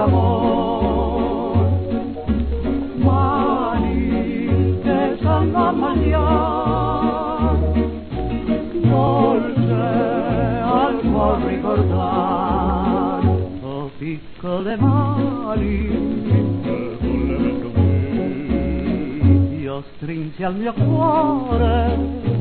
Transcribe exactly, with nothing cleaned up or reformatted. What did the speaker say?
d'amor, mani che sanno ammagliar, dolce al cuor ricordar, oh piccole mani io stringi al mio cuore